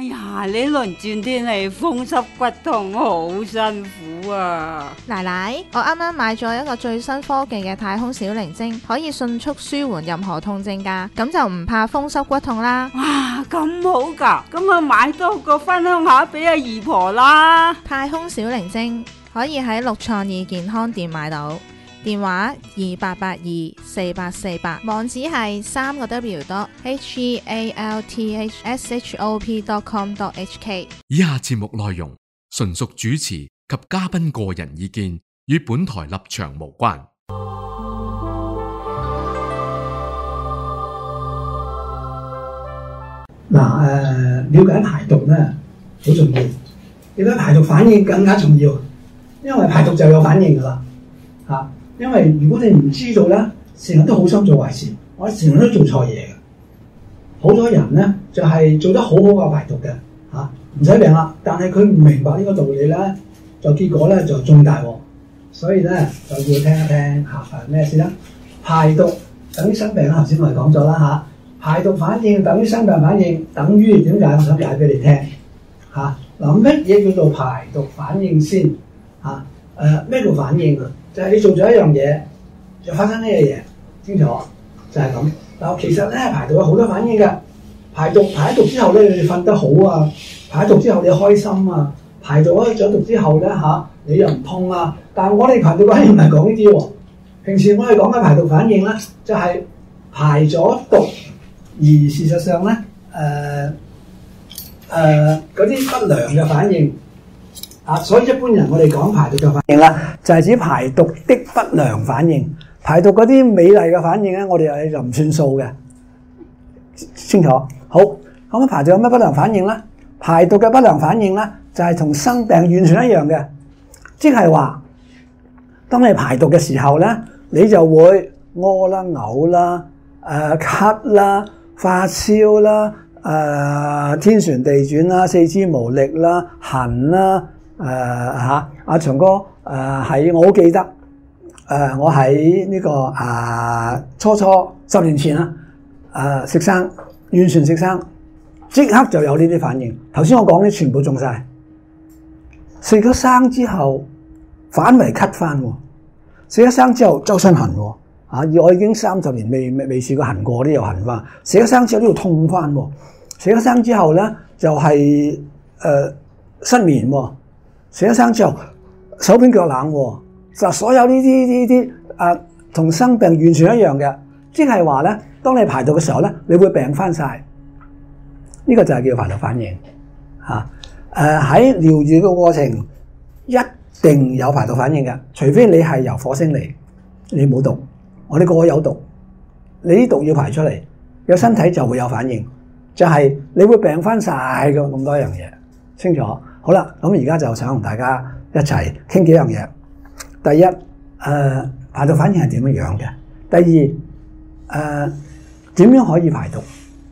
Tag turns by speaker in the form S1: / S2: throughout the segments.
S1: 呀，呢輪轉天氣風濕骨痛好辛苦啊！
S2: 奶奶，我啱啱買咗一個最新科技嘅太空小靈精，可以迅速舒緩任何痛症㗎，咁就唔怕風濕骨痛啦。
S1: 哇，咁好㗎，咁啊買多個分享下俾阿姨婆啦。
S2: 太空小靈精可以喺六創意健康店買到，電話28824848，網址係3個W.healthshop.com.hk。
S3: 以下節目內容純屬主持及嘉賓個人意見，與本台立場無關。
S4: 了解排毒咧好重要，了解排毒反應更加重要，因為排毒就有反應噶啦嚇。因為如果你唔知道咧，成日都好心做壞事，我成日都做錯嘢嘅。好多人咧就係做得好好嘅排毒嘅嚇，唔使病啦，但係佢唔明白呢個道理咧，就結果咧就中大鑊。所以咧就要聽一聽嚇咩先啦？排毒等於生病啦，頭先我哋講咗啦嚇。排毒反應等於生病反應，等於點解？我想解俾你聽嚇。嗱，乜嘢叫做排毒反應先嚇？咩叫反應啊？就係你做咗一樣嘢，就發生呢樣嘢，清楚？就係咁。嗱，其實咧排毒有好多反應嘅。排毒之後咧，你瞓得好啊；排毒之後你開心啊；排咗毒之後咧你又唔痛啊。但係我哋排毒反應唔係講呢啲喎。平時我哋講嘅排毒反應咧，就係排咗毒。而事實上咧，嗰啲不良嘅反應所以一般人我哋講排毒嘅反應啦，就係指排毒的不良反應。排毒嗰啲美麗嘅反應咧，我哋就唔算數嘅，清楚？好，咁排毒有咩不良反應咧？排毒嘅不良反應咧，就係同生病完全一樣嘅，即係話，當你排毒嘅時候咧，你就會屙啦、嘔啦、咳啦、發燒啦、天旋地轉啦、四肢無力啦、痕啦，阿長哥我好記得我喺呢個初10年前啦，食生完全食生，即刻就有呢啲反應。頭先我講啲全部中晒，食咗生之後反為咳翻喎，食咗生之後周身痕喎。我已經30年未試過痕過，啲又痕翻。食咗生之後都要痛翻喎。食咗生之後咧就係失眠喎。食咗生之後手冰腳冷喎。就所有呢啲同生病完全一樣嘅，即係話咧，當你排毒嘅時候咧，你會病翻晒。呢個就係叫排毒反應嚇。喺療愈嘅過程一定有排毒反應嘅，除非你係由火星嚟，你冇毒。我哋個個有毒，你啲毒要排出嚟，個身體就會有反應，就係你會病翻晒嘅咁多樣嘢，清楚？好啦，咁而家就想同大家一齊傾幾樣嘢。第一，排毒反應係點樣嘅？第二，點樣可以排毒？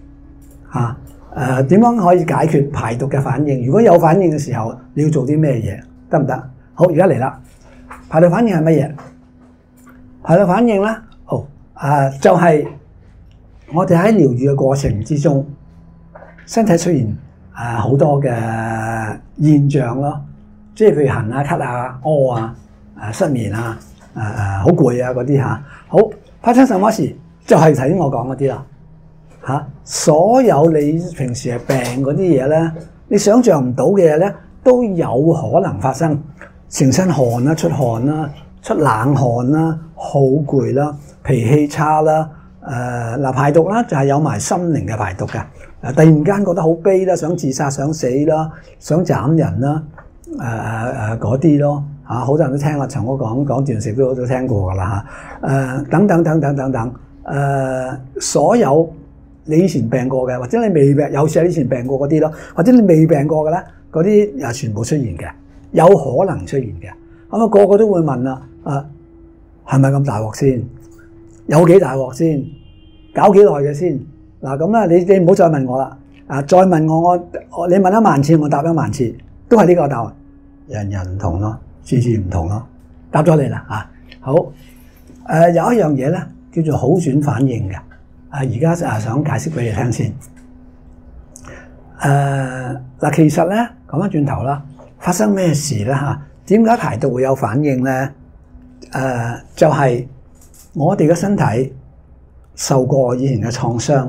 S4: 點樣可以解決排毒嘅反應？如果有反應嘅時候，你要做啲咩嘢？得唔得？好，而家嚟啦，排毒反應係乜嘢？排毒反應咧，就係我哋喺療愈嘅過程之中，身體出現好多嘅現象咯，即係譬如痕啊、咳啊、屙啊、失眠啊、好攰啊嗰啲嚇。好，發生什麼事？就係頭先我講嗰啲啦嚇。所有你平時係病嗰啲嘢咧，你想象唔到嘅嘢咧，都有可能發生，成身汗啦、出汗啦、出冷汗啦、好攰啦、脾氣差啦，排毒啦就係有埋心靈嘅排毒嘅，突然間覺得好悲啦，想自殺、想死啦、想斬人啦，嗰啲咯嚇，好多人都聽阿長哥講段時都聽過噶啦嚇，等等，所有你以前病過嘅，或者你未病，有時係以前病過嗰啲咯，或者你未病過嘅咧，嗰啲又全部出現嘅，有可能出現嘅。咁個個都會問啦，係咪咁大鑊先？有幾大鑊先？搞幾耐嘅先？嗱咁啦，你唔好再問我啦。再問我你問1萬次，我答1萬次，都係呢個答案。人人唔同咯，次次唔同咯。答咗你啦好，有一樣嘢咧叫做好轉反應嘅。而家想解釋俾你聽先。 嗱，其實咧講翻轉頭啦，發生咩事咧嚇？點解排毒會有反應咧？就係我哋嘅身體受過以前嘅創傷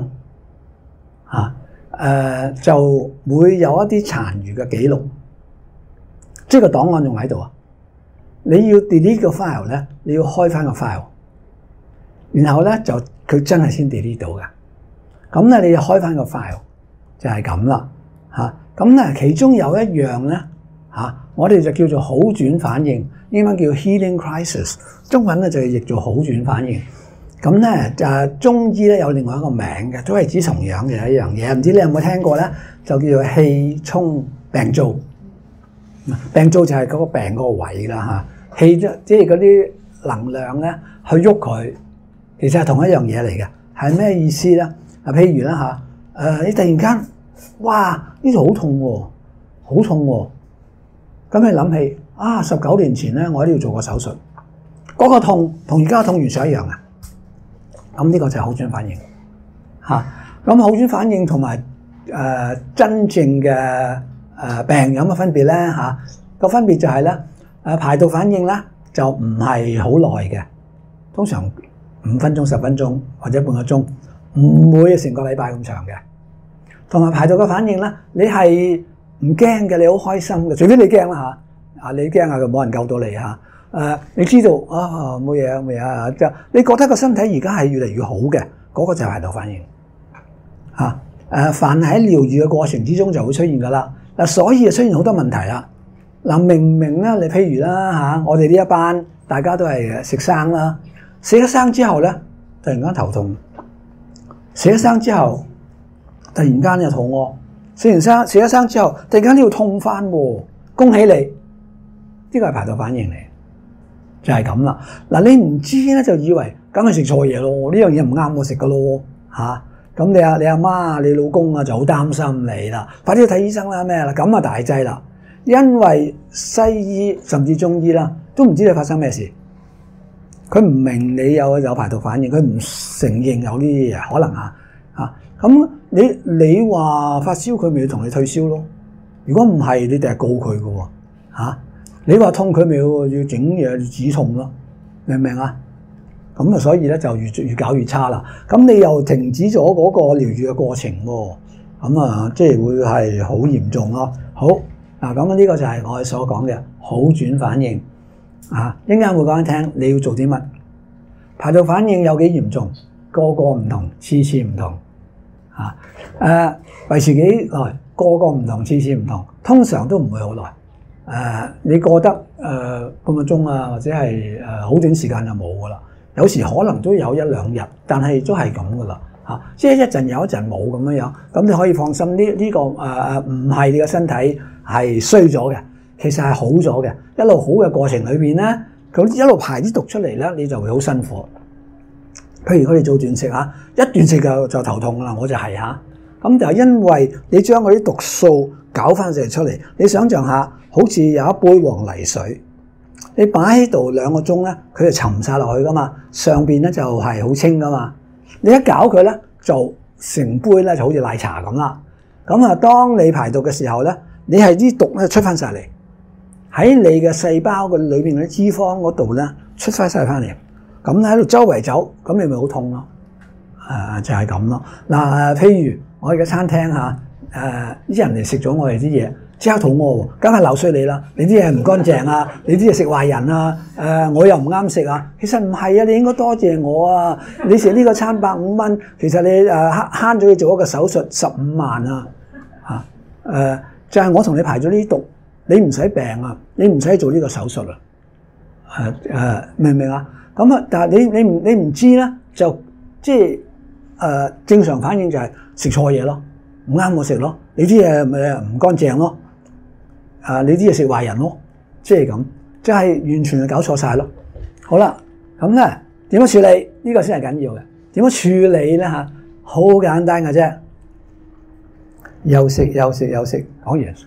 S4: 嚇，就會有一啲殘餘嘅記錄，即係個檔案仲喺度啊！你要 delete 個 file 咧，你要開翻個 file， 然後咧就佢真係先 delete 到嘅。咁咧你要開翻個 file 就係咁啦嚇。咁咧其中有一樣咧嚇，我哋就叫做好轉反應，英文叫 healing crisis， 中文咧就係譯做好轉反應。咁咧中醫咧有另外一個名嘅，都係指同樣嘅一樣嘢。唔知你有冇聽過咧？就叫做氣沖病灶。病灶就係嗰個病嗰個位啦嚇，氣即係嗰啲能量咧去喐佢，其實係同一樣嘢嚟嘅。係咩意思咧？譬如啦嚇，你突然間，哇呢度好痛喎，好痛喎，咁你諗起19年前咧，我喺呢度做過手術，嗰個痛同而家嘅痛完全一樣啊！咁呢個就係好轉反應嚇。咁好轉反應同埋真正嘅病有乜分別咧嚇？個分別就係咧排毒反應咧就唔係好耐嘅，通常5分鐘、10分鐘或者半個鐘，唔會成個禮拜咁長嘅。同埋排毒嘅反應咧，你係唔驚嘅，你好開心嘅，除非你驚啦嚇。你驚啊，就冇人救到你嚇。你知道冇嘢啊，冇嘢啊，就你覺得個身體而家係越嚟越好嘅，嗰個就係排毒反應嚇。凡係喺療愈嘅過程之中就會出現噶啦。嗱，所以就出現好多問題啦。嗱，明明咧，你譬如啦嚇，我哋呢一班大家都係食生啦，食咗生之後咧，突然間頭痛；食咗生之後，突然間又肚餓；食咗生之後，突然間呢度痛翻喎。恭喜你，呢個係排毒反應嚟，就係咁啦。嗱，你唔知咧，就以為梗係食錯嘢咯，呢樣嘢唔啱我食噶咯嚇。咁你阿媽、你老公啊就好擔心你啦，快啲去睇醫生啦咩啦，咁啊大劑啦，因為西醫甚至中醫啦都唔知你發生咩事，佢唔明你有排毒反應，佢唔承認有呢啲嘢可能嚇。咁你話發燒，佢咪要同你退燒咯？如果唔係，你哋係告佢嘅喎嚇。你話痛，佢咪要整嘢止痛咯？明唔明啊？咁啊，所以咧就越搞越差啦。咁你又停止咗嗰個療愈嘅過程喎，咁啊，即係會係好嚴重咯。好嗱，咁呢個就係我哋所講嘅好轉反應啊。一陣間會講俾你聽，你要做啲乜？排毒反應有幾嚴重？個個唔同，次次唔同啊。維持幾耐？個個唔同，次次唔同，通常都唔會好耐。你過得半個鐘啊，或者係好短時間就冇噶啦。有時可能都有1-2日，但係都係咁噶啦嚇，即係一陣有一陣冇咁樣樣。咁你可以放心，呢個唔係你嘅身體係衰咗嘅，其實係好咗嘅。一路好嘅過程裏邊咧，佢一路排啲毒出嚟咧，你就會好辛苦。譬如佢哋做斷食嚇，一斷食就頭痛啦，我就係嚇。咁就因為你將嗰啲毒素搞翻晒出嚟，你想象下，好似有一杯黃泥水。你擺喺度2個鐘咧，佢就沉晒落去噶嘛，上邊咧就係好清噶嘛。你一搞佢咧，就成杯咧就好似奶茶咁啦。咁啊，當你排毒嘅時候咧，你係啲毒咧出翻晒嚟，喺你嘅細胞嘅裏邊嗰啲脂肪嗰度咧出翻晒翻嚟，咁喺度周圍走，咁你咪好痛咯。就係咁咯。嗱，譬如我哋嘅餐廳嚇，啲人嚟食咗我哋啲嘢。即刻肚餓喎，梗係鬧衰你啦！你啲嘢唔乾淨啊，你啲嘢食壞人啊，我又唔啱食啊。其實唔係啊，你應該多謝我啊！你食呢個餐150蚊，其實你慳咗你做一個手術15萬啊！就係我同你排咗呢啲毒，你唔使病啊，你唔使做呢個手術啊！明唔明啊？咁啊，但係你唔知咧，就即係正常反應就係食錯嘢咯，唔啱我食咯，你啲嘢咪唔乾淨咯。你啲嘢食壞人咯，即係咁，即係完全係搞錯晒咯。好啦，咁咧點樣處理？呢個先係緊要嘅。點樣處理咧嚇？好簡單嘅啫，休息。講完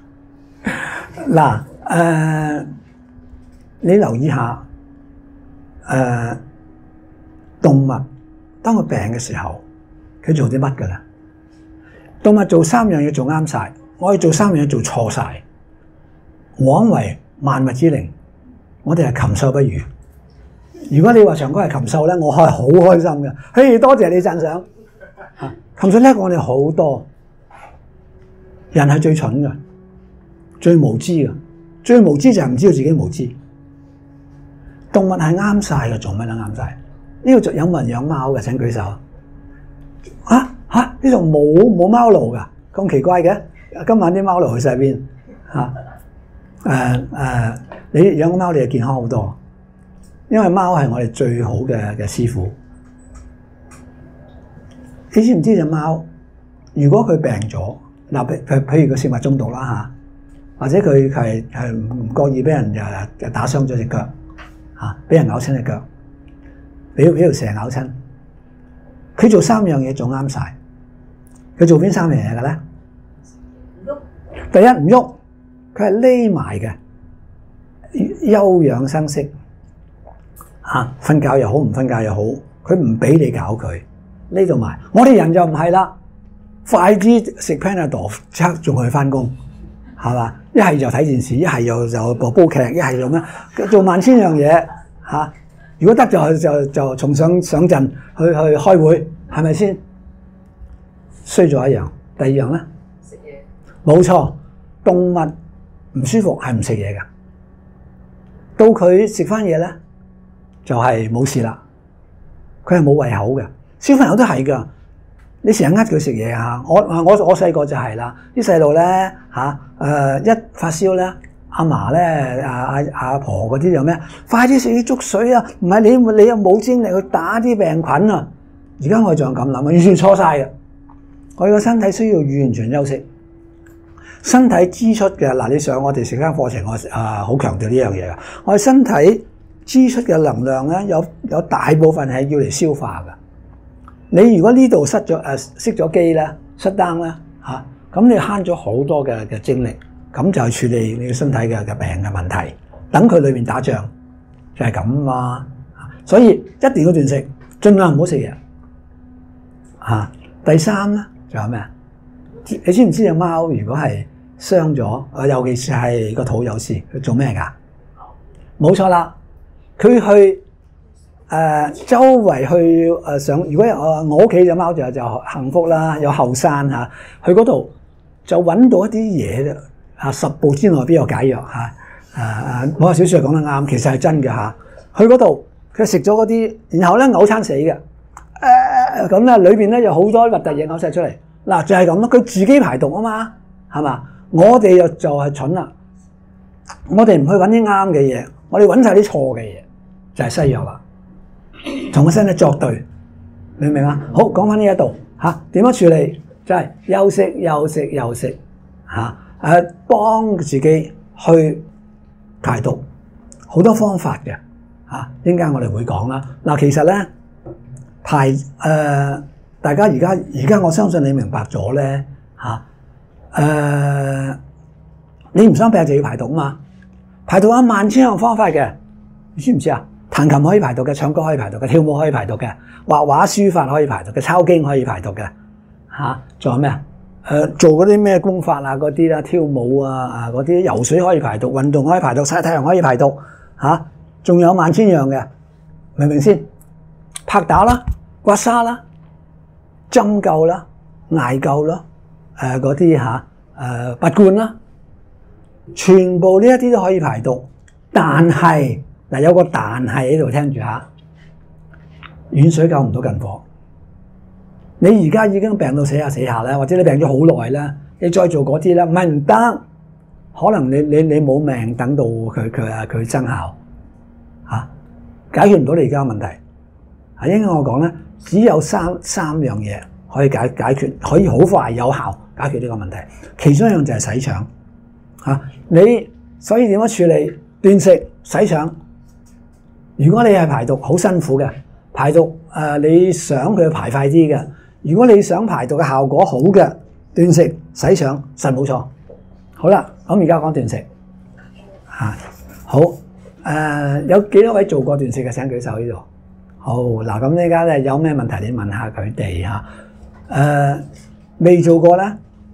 S4: 嗱，你留意下動物當佢病嘅時候，佢做啲乜㗎啦？動物做3樣嘢做啱晒。 我哋做3樣嘢做錯晒，枉為萬物之靈，我哋係禽獸不如。如果你話長哥係禽獸咧，我係好開心嘅。嘿，多謝你讚賞。禽獸叻過我哋好多，人係最蠢嘅，最無知嘅，最無知就係唔知道自己無知。動物係啱晒嘅，做乜都啱晒。呢度有冇人養貓嘅？請舉手。呢度冇貓奴噶，咁奇怪嘅。今晚啲貓奴去晒邊？你養個貓你就健康好多，因為貓係我哋最好嘅師傅。你知唔知隻貓？如果佢病咗，嗱，譬如佢食物中毒啦或者佢係唔覺意俾人就打傷咗隻腳俾人咬親隻腳，俾條蛇咬親，佢做3樣嘢做啱晒。佢做邊3樣嘢嘅咧？第一唔喐，佢係匿埋嘅，休養生息瞓覺又好，唔瞓覺又好，佢唔俾你搞佢，匿到埋。我哋人就唔係啦，快啲食 Panadol 即刻仲去翻工，係嘛？一係就睇電視，一係又煲劇，一係做咩？做萬千樣嘢如果得就重上陣去開會，係咪先？衰咗一樣，第2樣咧，食嘢。冇錯，動物唔舒服係唔食嘢㗎，到佢食翻嘢咧就係冇事啦。佢係冇胃口嘅，小朋友都係㗎。你成日呃佢食嘢我細個就係啦，啲細路咧一發燒咧，阿嫲咧阿婆嗰啲就咩？快啲食啲粥水啊！唔係你又冇精力去打啲病菌啊！而家我哋仲咁諗，完全錯晒嘅。我哋個身體需要完全休息，身體支出嘅嗱，你上我哋食間課程，我好強調呢樣嘢㗎。我哋身體支出嘅能量咧，有大部分係要嚟消化㗎。你如果呢度熄咗機咧，失單咧咁你慳咗好多嘅精力，咁就係處理你嘅身體嘅病嘅問題。等佢裏面打仗就係咁嘛。所以一定要斷食，盡量唔好食嘢。第3咧。仲有咩？你知唔知隻貓如果係傷咗，尤其是係個肚有事，佢做咩㗎？冇錯啦，佢去周圍去上。如果我屋企隻貓就幸福啦，有後山去嗰度就揾到一啲嘢10步之內邊有解藥我話小說講得啱，其實係真嘅去嗰度佢食咗嗰啲，然後咧嘔餐死嘅。咁咧裏邊咧有好多核突嘢嘔晒出嚟，嗱就係咁咯，佢自己排毒啊嘛，係嘛？我哋就係蠢啦，我哋唔去揾啲啱嘅嘢，我哋揾晒啲錯嘅嘢，就係西藥啦，同個身體作對，明唔明啊？好，講翻呢一度點樣處理？就係休息幫自己去排毒，好多方法嘅陣間我哋會講啦。嗱，其實咧大家而家我相信你明白咗咧你唔想病就要排毒啊嘛，排毒有萬千樣方法嘅，你知唔知啊？彈琴可以排毒嘅，唱歌可以排毒嘅，跳舞可以排毒嘅，畫畫書法可以排毒嘅，抄經可以排毒嘅仲有咩做嗰啲咩功法嗰啲啦，跳舞嗰啲游水可以排毒，運動可以排毒，曬太陽可以排毒仲有萬千樣嘅，明唔明先？拍打啦，刮痧啦，針灸啦，艾灸啦，嗰啲拔罐啦，全部呢一啲都可以排毒。但係嗱，有個但係喺度，聽住遠水救唔到近火。你而家已經病到死下咧，或者你病咗好耐咧，你再做嗰啲咧，唔係唔得，可能你冇命等到佢生效解決唔到你而家嘅問題。應該我講咧，只有三樣嘢可以解決，可以好快有效解決呢個問題。其中一樣就係洗腸你所以點樣處理？斷食、洗腸。如果你係排毒好辛苦嘅排毒，你想佢排快啲嘅，如果你想排毒嘅效果好嘅，斷食、洗腸實冇錯。好啦，咁而家講斷食好有幾多位做過斷食嘅？請舉手呢度。好嗱，咁呢家咧有咩問題你問下佢哋未做過咧，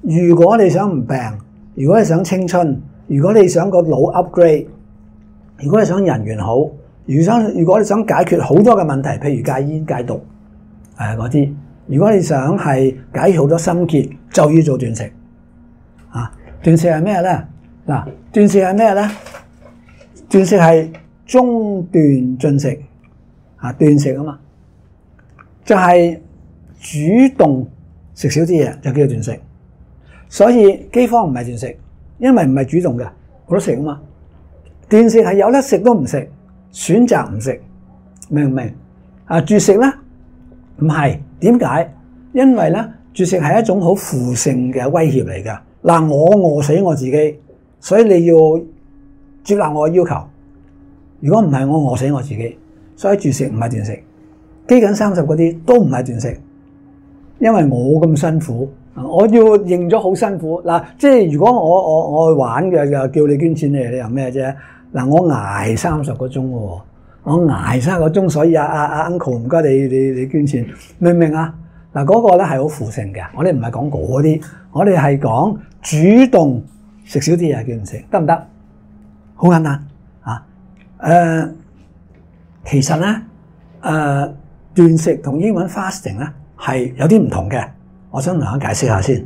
S4: 如果你想唔病，如果你想青春，如果你想個腦 upgrade， 如果你想人緣好，如果你想解決好多嘅問題，譬如戒煙戒毒嗰啲，如果你想係解決好多心結，就要做斷食。斷食係咩咧？嗱，斷食係咩咧？斷食係中斷進食，斷食啊嘛，就係主動食少啲嘢就叫做斷食。所以饑荒唔係斷食，因為唔係主動嘅，冇得食啊嘛。斷食係有得食都唔食，選擇唔食，明唔明？絕食咧唔係，點解？因為咧絕食係一種好負性嘅威脅嚟㗎。嗱，我餓死我自己，所以你要接納我嘅要求。如果唔係，我餓死我自己，所以絕食唔係斷食。饑饉30嗰啲都唔係斷食，因為我咁辛苦，我要認咗好辛苦。嗱，即係如果我去玩嘅，就叫你捐錢你又咩啫？嗱，我捱30個鐘喎，我捱30個鐘，所以uncle 唔該你捐錢，明唔明啊？嗱，嗰個咧係好負性嘅，我哋唔係講嗰啲，我哋係講主動食少啲嘢叫斷食，得唔得？好簡單其實咧斷食同英文 fasting 咧係有啲唔同嘅，我想同大家解釋下先。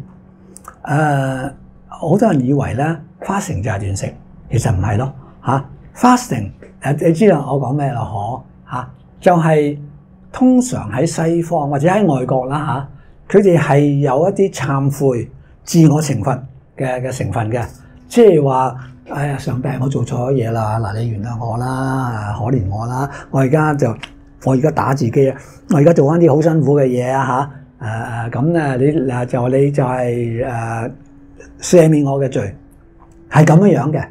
S4: 好多人以為咧 fasting 就係斷食，其實唔係咯fasting 你知道我講咩咯？就係通常喺西方或者喺外國啦佢哋係有一啲懺悔、自我懲罰嘅成分嘅，即係話哎呀上帝，我做錯咗嘢啦，嗱你原諒我啦，可憐我啦，我而家打自己啊，我而家做翻啲好辛苦嘅嘢咁咧你就係赦免我嘅罪，係咁樣嘅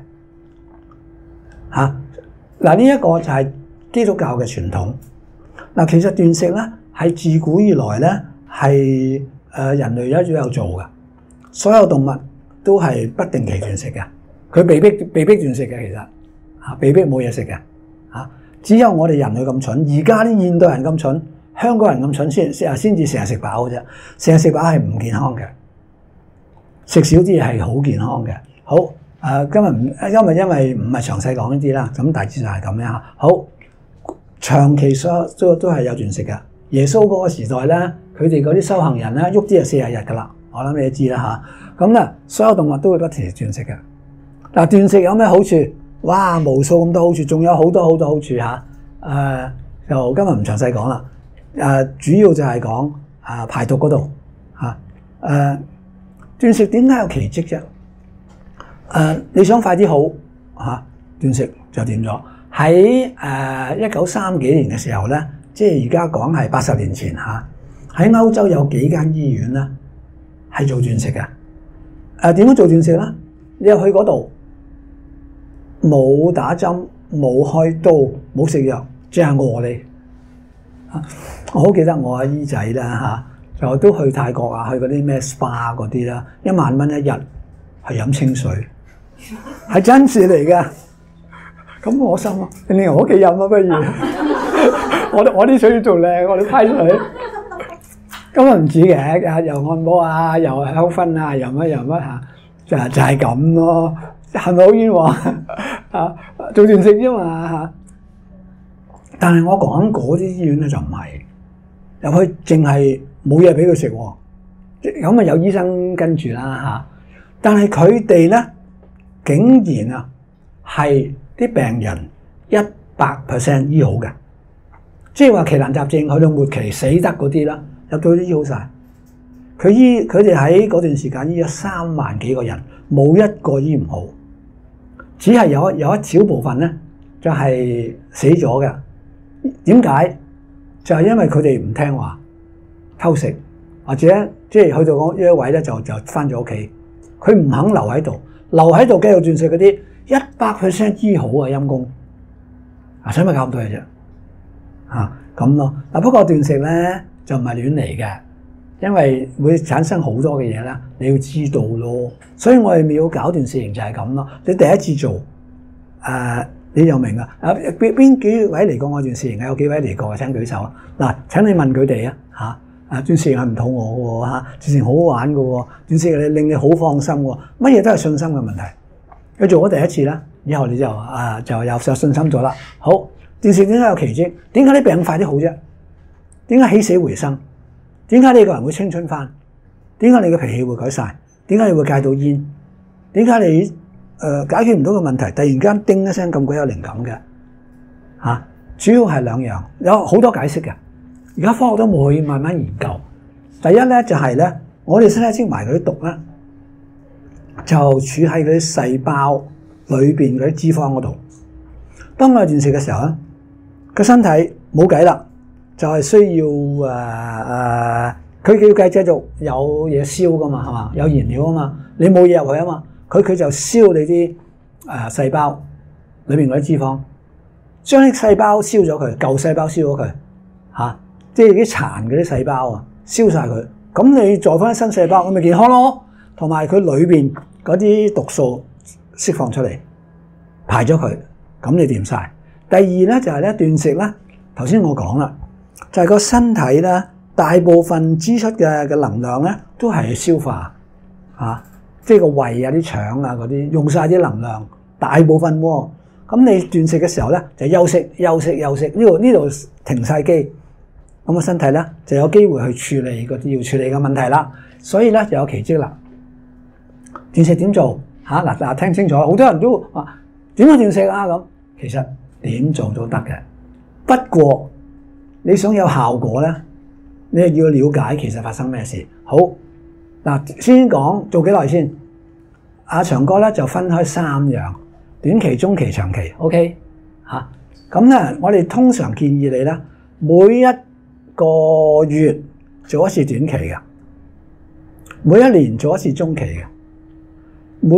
S4: 嗱，呢一個就係基督教嘅傳統。嗱，其實斷食咧係自古以來咧係人類一直有做嘅，所有動物都係不定期斷食嘅，佢被逼斷食嘅，其實被逼冇嘢食嘅只有我哋人類咁蠢，而家啲現代人咁蠢，香港人咁蠢先至成日食飽嘅啫，成日食飽係唔健康嘅，食少啲嘢係好健康嘅。好今日因為唔係詳細講呢啲啦，咁大致就係咁樣好。長期都係有斷食嘅。耶穌嗰個時代咧，佢哋嗰啲修行人咧，喐啲就40日噶啦。我諗你都知啦咁咧，所有動物都會不停斷食嘅。嗱，斷食有咩好處？哇，無數咁多好處，仲有好多好多好處就今日唔詳細講啦。主要就係講排毒嗰度斷食點解有奇蹟啫？你想快啲好斷食就掂咗。喺1930幾年嘅時候咧，即係而家講係80年前喺歐洲有幾間醫院咧係做斷食嘅。點樣做斷食咧？你入去嗰度冇打針、冇開刀、冇食藥，即係餓你。我好記得我阿姨仔啦就都去泰國去嗰啲咩 SPA 嗰啲啦，1萬蚊一日係飲清水，係真事嚟㗎。咁我心你嚟我屋企飲不如我啲水要做靚，我啲批水咁唔止嘅，又按摩又香薰又乜就係咁咯，係咪好冤枉做斷食啫嘛但係我講嗰啲醫院咧就唔係，入去淨係冇嘢俾佢食喎，咁有醫生跟住啦但係佢哋咧竟然係啲病人100% 醫好嘅，即係話奇難雜症去到末期死得嗰啲啦，入到都醫好晒。佢哋喺嗰段時間醫咗3萬幾個人，冇一個醫唔好，只係有一小部分咧就係死咗嘅。點解？就係因為佢哋唔聽話，偷食或者即係去到嗰一位咧就翻咗屋企，佢唔肯留喺度繼續斷食嗰啲。100% 醫好陰公，使咪搞咁多嘢啫？咁咯。不過斷食咧就唔係亂嚟嘅，因為會產生好多嘅嘢啦，你要知道咯。所以我哋要搞斷食營就係咁咯。你第一次做，你就明啦。邊幾位嚟過我斷食營？有幾位嚟過？請舉手。嗱，請你問佢哋斷食係唔肚餓嘅喎嚇，斷食好好玩嘅喎，斷食令你好放心喎，乜嘢都係信心嘅問題。佢做咗第一次啦，以後你就有信心咗啦。好，斷食點解有奇蹟？點解啲病快啲好啫？點解起死回生？點解你個人會青春翻？點解你嘅脾氣會改晒？點解你會戒到煙？點解你解決唔到嘅問題，突然間叮一聲咁鬼有靈感嘅嚇？主要係兩樣，有好多解釋嘅。而家科學都冇去慢慢研究。第一咧就係咧，我哋身體積埋嗰啲毒咧，就儲喺嗰啲細胞裏邊嗰啲脂肪嗰度。當我哋斷食嘅時候咧，個身體冇計啦，就係需要佢要繼續有嘢燒噶嘛，係嘛？有燃料啊嘛，你冇嘢入去啊嘛，佢就燒你啲細胞裏邊嗰啲脂肪，將啲細胞燒咗佢，舊細胞燒咗佢嚇，即係啲殘嗰啲細胞啊，燒晒佢，咁你再翻新細胞，咁咪健康咯。同埋佢裏邊嗰啲毒素釋放出嚟，排咗佢，咁你掂晒。第二咧就係咧斷食咧，頭先我講啦，就係個身體咧大部分支出嘅能量咧都係消化嚇，即係個胃啊、啲腸啊嗰啲用晒啲能量，大部分喎。咁你斷食嘅時候咧就休息，呢度停晒機，咁個身體咧就有機會去處理嗰啲要處理嘅問題啦。所以咧就有奇蹟啦。斷食點做嚇？嗱，聽清楚，好多人都話點解斷食啊咁？其實點做都得嘅，不過你想有效果咧，你係要了解其實發生咩事。好嗱，先講做幾耐先。阿長哥咧就分開3樣：短期、中期、長期。OK 嚇，咁咧我哋通常建議你咧每一個月做一次短期嘅，每一年做一次中期嘅，每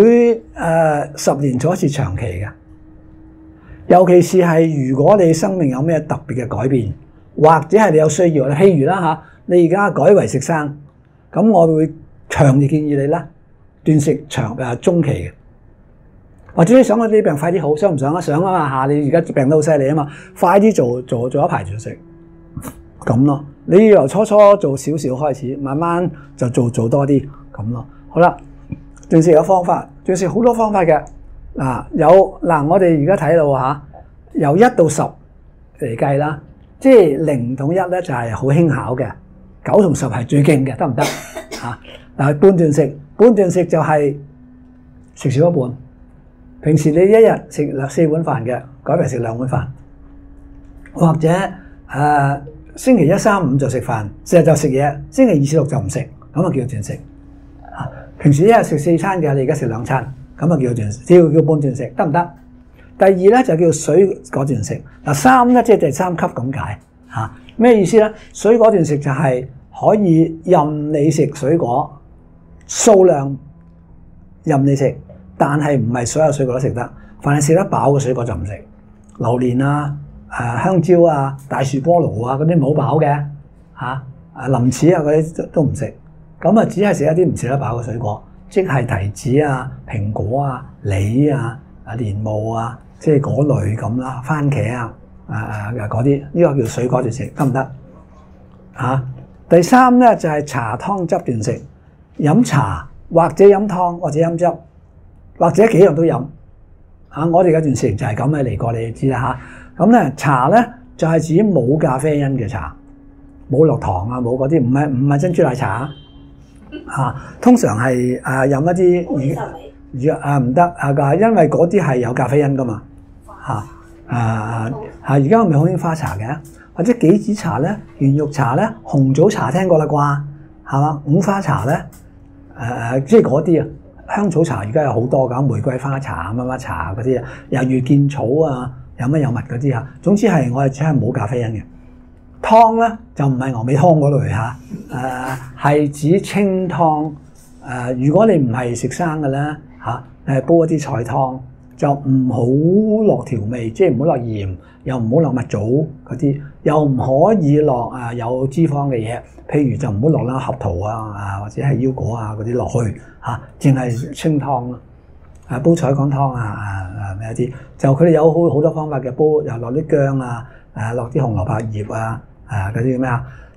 S4: 10年做一次長期嘅。尤其是係如果你生命有咩特別嘅改變，或者係你有需要，譬如啦嚇，你而家改為食生，咁我會強烈建議你啦斷食中期嘅。或者你想嗰啲病快啲好，想唔想啊？想啊嘛嚇！你而家病得好犀利啊嘛，快啲做一排斷食咁咯。你要由初初做少少開始，慢慢就做多啲咁咯。好啦，斷食有方法，斷食好多方法嘅。我哋而家睇到嚇，由1到10嚟計啦，即係0同1咧就係好輕巧嘅，9同10係最勁嘅，得唔得嚇？半斷食就係食少一半。平時你一日食4碗飯嘅，改為食2碗飯，或者星期1、3、5就食飯，4日就食嘢，星期2至6就唔食，咁啊叫斷食。平時一日食4餐嘅，你而家食2餐。咁啊叫斷食，叫半斷食，得唔得？第二咧就叫水果斷食。3咧即係第3級咁解嚇。咩意思咧？水果斷食就係可以任你食水果，數量任你食，但係唔係所有水果都食得。凡係食得飽嘅水果就唔食。榴蓮啊、香蕉啊、大樹菠蘿啊嗰啲冇飽嘅嚇，林柿啊嗰啲都唔食。咁啊只係食一啲唔食得飽嘅水果。即係提子啊、蘋果啊、梨啊、蓮霧啊，即係嗰類咁啦，番茄啊、嗰啲，呢個叫水果斷食，得唔得？第3咧就係茶湯汁斷食，飲茶或者飲湯或者飲汁，或者幾樣都飲。我哋嘅斷食就係咁嘅嚟過，你就知啦嚇。咁咧茶咧就係指冇咖啡因嘅茶，冇落糖啊，冇嗰啲，唔係珍珠奶茶。通常係飲一啲唔得因為嗰啲係有咖啡因噶嘛而家我咪好興花茶嘅，或者杞子茶咧、圓肉茶咧、紅棗茶聽過啦啩，係嘛？五花茶咧即係嗰啲啊，香草茶而家有好多㗎，玫瑰花茶、乜乜茶嗰啲啊，又遇見草啊，有乜有物嗰啲啊，總之係我哋只係冇咖啡因嘅。湯咧就唔係牛尾湯嗰類嚇，係指清湯。如果你唔係食生嘅咧煲一啲菜湯，就唔好落調味，即係唔好落鹽，又唔好落蜜棗嗰啲，又唔可以落有脂肪嘅嘢，譬如就唔好落啦合桃啊或者係腰果啊嗰啲落去淨係清湯咯。煲菜乾湯咩啲，就佢哋有好多方法嘅煲，又落啲薑落啲紅蘿蔔葉嗰啲咩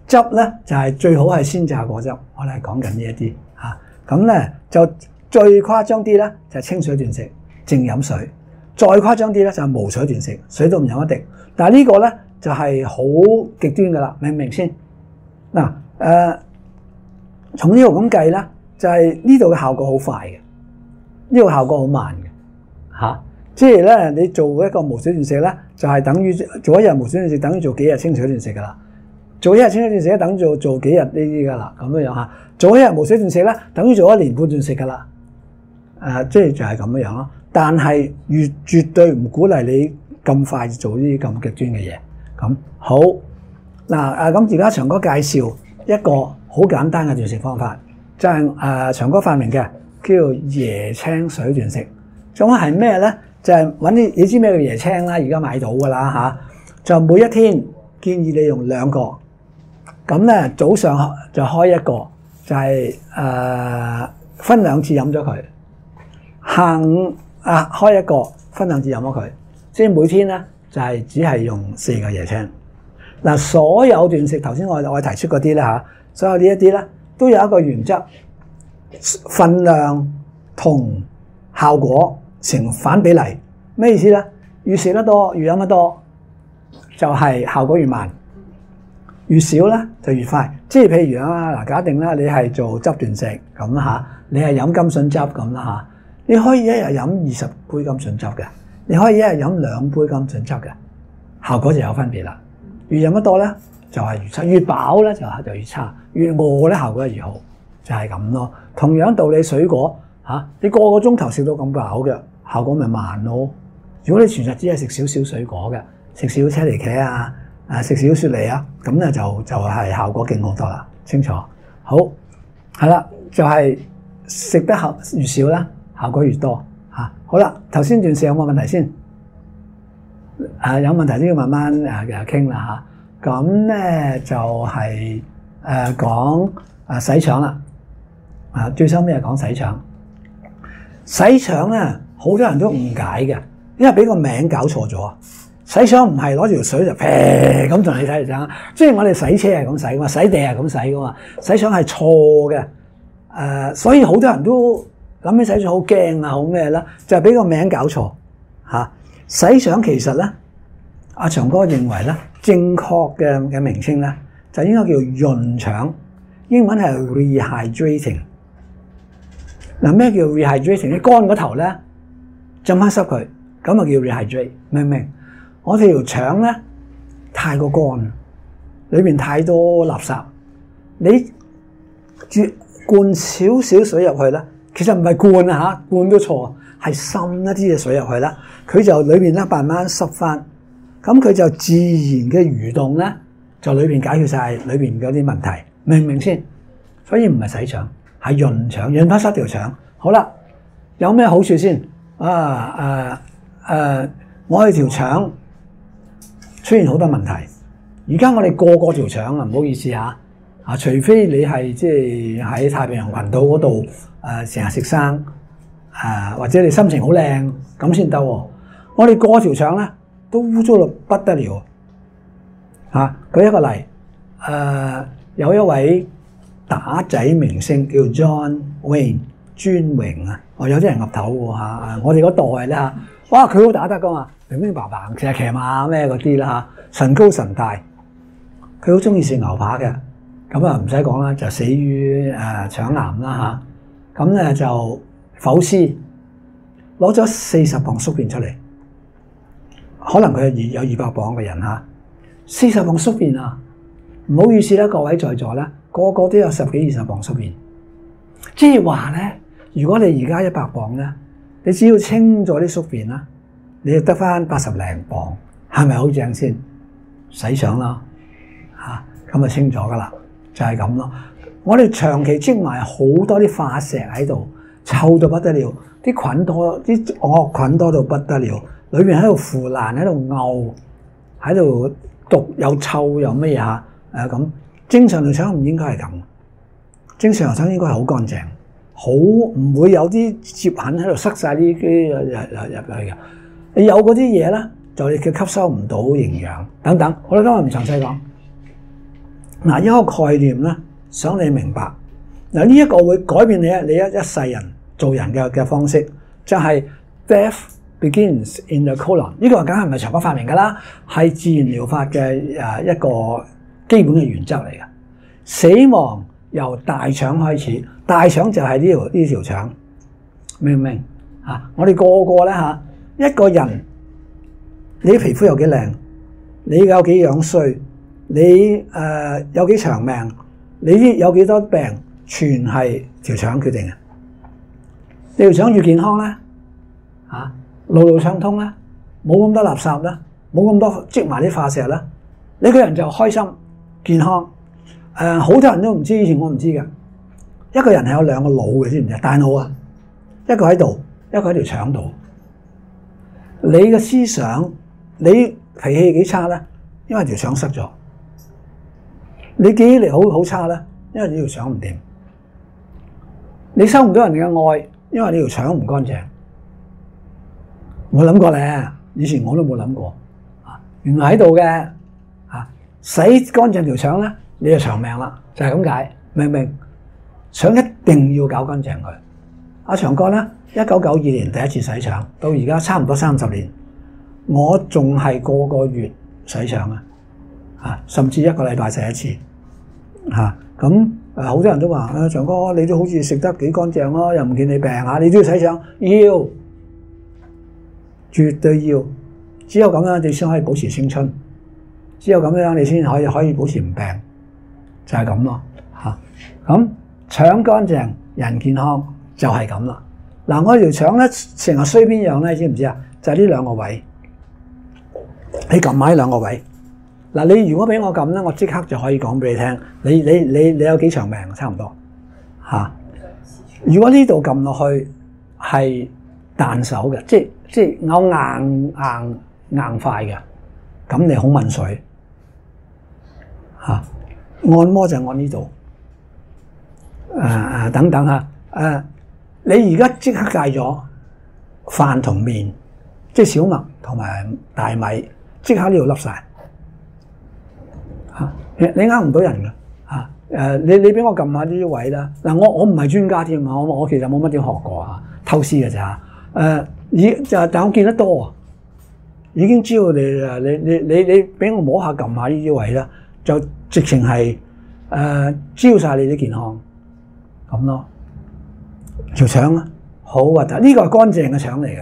S4: 汁咧就係最好係鮮榨果汁，我哋係講緊呢一啲嚇。咁咧就最誇張啲咧就係清水斷食，淨飲水。再誇張啲咧就係無水斷食，水都唔飲一滴。但係呢個咧就係好極端噶啦，明唔明先？嗱從呢度咁計咧，就係呢度嘅效果好快嘅，呢個效果好慢嘅嚇。即係咧你做一個無水斷食咧，就係等於做一日無水斷食，等於做幾日清水斷食噶啦。做一日清水斷食咧，等於做幾日呢啲噶啦，咁樣嚇。做一日無水斷食咧，等於做1年半斷食噶啦。即係就係咁樣咯。但係絕對唔鼓勵你咁快做呢啲咁極端嘅嘢。咁好嗱，咁而家長哥介紹一個好簡單嘅斷食方法，就係長哥發明嘅，叫做椰青水斷食。咁係咩咧？就係揾啲你知咩叫椰青啦，而家買到噶啦嚇。就每一天建議你用2個，咁咧早上就開一個，就係分2次飲咗佢。下午開一個，分2次飲咗佢。即係每天咧就係只係用4個椰青。嗱，所有斷食頭先我提出嗰啲咧嚇，所有呢一啲咧都有一個原則，份量同效果成反比例。咩意思咧？越食得多，越飲得多，就係效果越慢；越少咧就越快。即係譬如嗱，假定啦，你係做汁斷食咁嚇，你係飲甘筍汁咁啦嚇，你可以一日飲20杯甘筍汁嘅，你可以一日飲2杯甘筍汁嘅，效果就有分別啦。越飲得多咧就係越差，越飽咧就越差，越餓咧效果係越好，就係咁咯。同樣道理，水果你個個鐘頭食到咁飽嘅，效果咪慢咯。如果你全日只係食少少水果嘅，食少車厘茄食少雪梨咁咧就係效果勁好多啦。清楚？好，係啦，就係食得越少啦，效果越多嚇。好啦，頭先斷食有冇問題先？有問題都要慢慢傾啦嚇。咁咧就係講洗腸啦。最收尾係講洗腸。洗腸咧好多人都誤解嘅，因為俾個名搞錯咗。洗腸唔係攞條水就劈咁同你洗腸，即係我哋洗車係咁洗噶嘛，洗地係咁洗噶嘛。洗腸係錯嘅，所以好多人都諗起洗腸好驚好咩啦，就係俾個名搞錯嚇。洗腸其實咧，阿長哥認為咧，正確嘅名稱咧就應該叫潤腸，英文係 rehydrating。嗱，咩叫 rehydrating？ 你乾嗰頭咧浸翻濕佢，咁就叫 rehydrate， 明唔明？我哋條腸咧太過乾，裏邊太多垃圾，你灌少少水入去咧，其實唔係灌灌都錯，係滲一啲嘅水入去啦，佢就裏邊咧慢慢濕翻，咁佢就自然嘅蠕動咧，就裏邊解決晒裏邊嗰啲問題，明唔明先？所以唔係洗腸，係潤腸，潤翻濕條腸。好啦，有咩好處先？我哋條腸出現好多問題。而家我哋個條腸唔好意思除非你係即係喺太平洋群島嗰度成日食生或者你心情好靚咁先得。我哋個條腸咧都污糟到不得了。舉一個例，有一位打仔明星叫 John Wayne 專榮有啲人岌頭喎我哋嗰代咧哇佢好打得噶嘛，明明白白，成日騎馬咩嗰啲啦神高神大，佢好中意食牛扒嘅，咁唔使講啦，就死於腸癌啦咁咧就剖屍，攞咗40磅宿便出嚟，可能佢有200磅嘅人40磅宿便唔好意思啦，各位在座啦，個個都有10幾20磅宿便，即係話咧，如果你而家100磅咧，你只要清咗啲宿便啦，你就得翻80零磅，係咪好正先？洗腸咯，咁就清咗噶啦，就係咁咯。我哋長期積埋好多啲化石喺度，臭到不得了，啲菌多，啲惡菌多到不得了，裏邊喺度腐爛，喺度漚，喺度毒又臭又乜嘢咁。正常條腸唔應該係咁，正常條腸應該係好乾淨，好唔會有啲接痕喺度塞晒啲啲入去嘅。你有嗰啲嘢咧，就佢吸收唔到營養等等。好啦，今日唔詳細講。 嗱，一個概念咧，想你明白。嗱，呢一個會改變你一世人做人嘅方式，就係 death begins in the colon。呢個梗係唔係長江發明㗎啦，係自然療法嘅一個基本嘅原則嚟嘅。死亡由大腸開始，大腸就係呢條腸，明唔明？我哋個個咧一個人，你皮膚有幾靚，你有幾樣衰，你有幾長命，你有幾多病，全係條腸決定嘅。你條腸越健康咧，路路暢通咧，冇咁多垃圾啦，冇咁多積埋啲化石啦，你個人就開心健康。好多人都唔知，以前我唔知㗎。一個人係有兩個腦嘅，知唔知？大腦啊，一個喺度，一個喺條腸度。你嘅思想，你脾氣幾差咧？因為條腸塞咗。你記憶力好差咧，因為你條腸唔掂。你收唔到人嘅愛，因為你條腸唔乾淨。我諗過咧，以前我都冇諗過。原來喺度嘅，洗乾淨條腸咧，你就長命啦，就係咁解，明唔明？腸一定要搞乾淨佢。阿長哥咧，1992年第一次洗腸，到而家差唔多30年，我仲係個個月洗腸甚至一個禮拜洗一次。咁好多人都話：長哥你都好似食得幾乾淨咯，又唔見你病你都要洗腸？要，絕對要。只有咁樣你先可以保持青春，只有咁樣你先可以保持唔病，就係咁咯。咁腸乾淨人健康就係咁啦。嗱，我條腸咧成日衰邊樣咧，知唔知啊？就係呢兩個位，你撳埋呢兩個位。嗱，你如果俾我撳咧，我即刻就可以講俾你聽。你有幾長命？差唔多如果呢度撳落去係彈手嘅，即係拗硬塊嘅，咁你好問水按摩就按呢度等等你而家即刻戒咗飯同麵，即係小麥同埋大米，即刻呢度笠晒你呃唔到人㗎你俾我撳下呢啲位啦。嗱，我唔係專家添我其實冇乜點學過偷師嘅咋但我見得多已經知道你俾我摸下撳下呢啲位啦，就直情係招晒你啲健康咁咯。條腸好核突，呢個係乾淨嘅腸嚟嘅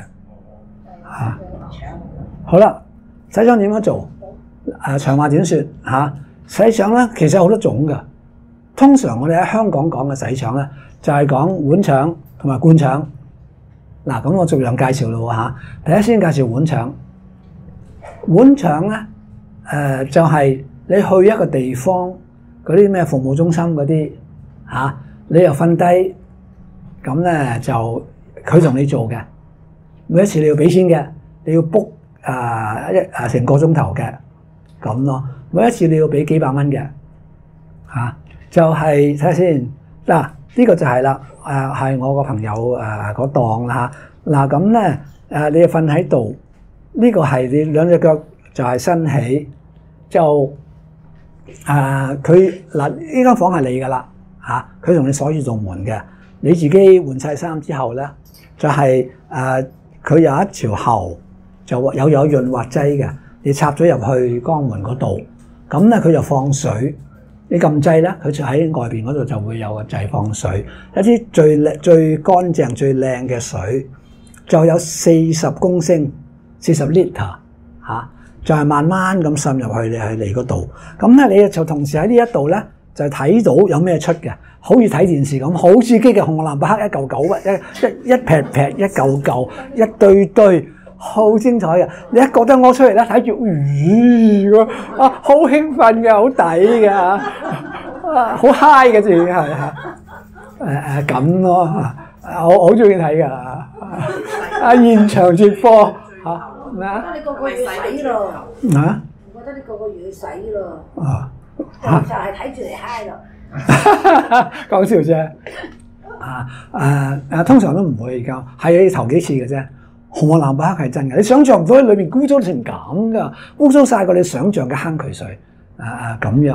S4: 好啦，洗腸點樣做？長話短說洗腸咧其實有好多種㗎。通常我哋喺香港講嘅洗腸咧，就係講碗腸同埋灌腸。嗱，咁我逐樣介紹咯第一先介紹碗腸。碗腸咧就係你去一個地方嗰啲咩服務中心嗰啲你又瞓低，咁咧就佢同你做嘅。每一次你要俾錢嘅，你要 book 成個鐘頭嘅咁咯。每一次你要俾幾百蚊嘅就係睇下先。嗱，呢個就係啦，係我個朋友嗰檔啦嗱，咁咧你就瞓喺度，呢個係你兩隻腳就係伸起，就佢嗱呢間房係你噶啦佢同你鎖住道門嘅。你自己換晒衫之後咧，就係佢有一條喉就有潤滑劑嘅，你插咗入去肛門嗰度，咁咧佢就放水。你撳掣咧，佢就喺外邊嗰度就會有個掣放水，一啲最乾淨最靚嘅水，就有40公升40 litre 就係慢慢咁滲入去你嗰度。咁咧你就同時喺呢一度咧就睇到有咩出嘅，好似睇電視咁，好刺激嘅，紅藍白黑一嚿嚿一劈劈一嚿嚿一堆堆。好精彩嘅，你一覺得屙出嚟咧，睇住，好興奮嘅，好抵嘅，好 high 嘅，自然係咁咯，我好中意睇噶，現場直播咩啊？
S5: 你個個月洗咯，我覺得你個個月去洗咯，就係睇住你 high 咯，
S4: 講笑啫，通常都唔會㗎，係你頭幾次嘅啫。紅黃藍白黑係真嘅，你想象唔到喺裏面污糟成咁噶，污糟晒過你想象嘅坑渠水，咁樣咯。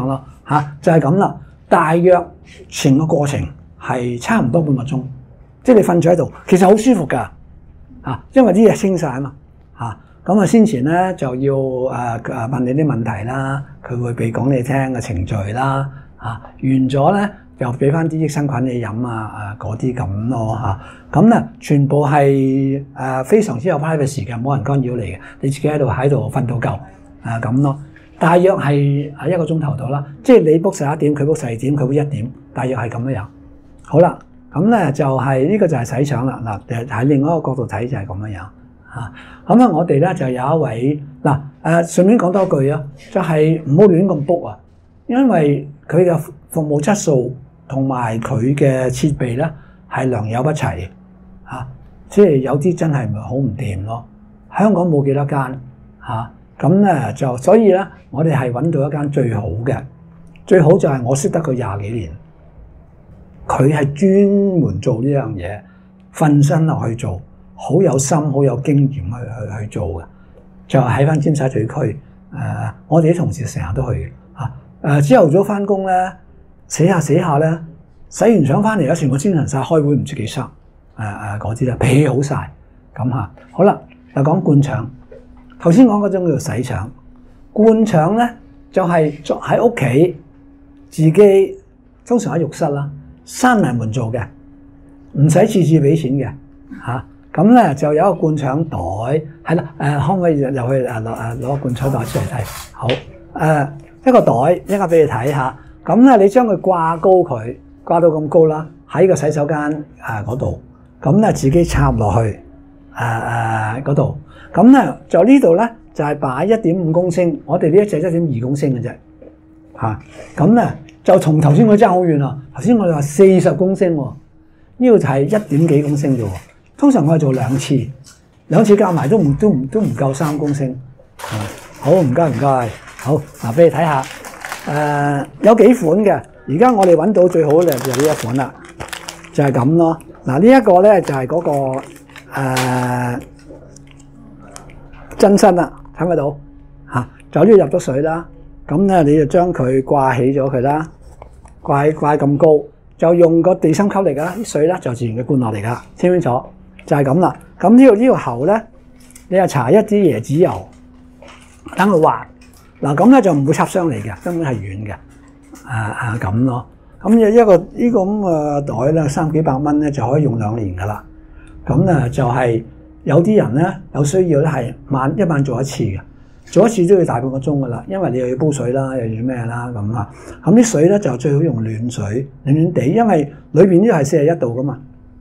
S4: 就係咁啦。大約成個過程係差唔多半個鐘，即係你瞓咗喺度，其實好舒服㗎因為啲嘢清晒啊嘛咁啊，先前咧就要問你啲問題啦，佢會俾講你聽嘅程序啦完咗咧又俾翻啲益生菌你飲嗰啲咁咯咁咧全部係非常之有 private 時間，冇人干擾你嘅，你自己喺度瞓到夠咁咯。大約係1個鐘頭到啦，即係你 book 11點，佢 book 12點，佢會1點，大約係咁樣。好啦，咁咧就係呢個就係洗腸啦。嗱，喺另外一個角度睇就係咁樣咁我哋咧就有一位順便講多句就係唔好亂咁 book因為佢嘅服務質素同埋佢嘅設備咧係良莠不齊即係有啲真係好唔掂咯。香港冇幾多間咁咧就所以咧，我哋係揾到一間最好嘅，最好就係我識得佢20幾年，佢係專門做呢樣嘢，瞓身落去做，好有心、好有經驗去做嘅，就喺翻尖沙咀區。我哋啲同事成日都去朝頭早翻工咧，寫下咧，洗完腸翻嚟咧，全部精神晒，開會唔知幾塞嗰啲啦，脾氣好晒咁好啦，就講灌腸。頭先講嗰種叫做洗腸，灌腸咧就係喺屋企自己，通常喺浴室啦，閂埋門做嘅，唔使次次俾錢嘅咁咧就有一個灌腸袋，係啦可唔可以入去攞個灌腸袋出嚟睇？好一個袋，一個俾你睇下。咁咧你將佢掛高佢，掛到咁高啦，喺個洗手間嗰度，咁咧自己插落去嗰度。咁咧就呢度咧就係擺1.5公升，我哋呢一隻1.2公升嘅啫咁咧就同頭先嗰爭好遠啦。頭先我哋話40公升喎，呢度就係1點幾公升啫喎。通常我哋做2次，兩次加埋都唔夠3公升。好，唔該，好俾你睇下有幾款嘅。而家我哋揾到最好嘅就呢一款啦，就係咁咯。呢一個咧就係嗰個真身啦，睇唔睇到就呢度入咗水啦。咁咧你就將佢掛起咗佢啦，掛咁高，就用個地心吸力啲水咧就自然嘅灌落嚟噶，清唔清楚？就係咁啦。咁呢個喉咧，你就搽一支椰子油，等佢滑。咁咧就唔會插傷嚟嘅，根本係軟嘅。咁咯。咁一個呢個咁嘅袋咧，300幾百蚊咧就可以用2年噶啦。咁咧就係有啲人咧有需要咧係一晚做一次嘅，做一次都要大半個鐘噶啦，因為你又要煲水啦，又要咩啦咁咁啲水咧就最好用暖水，暖暖地，因為裏邊呢個係41度噶嘛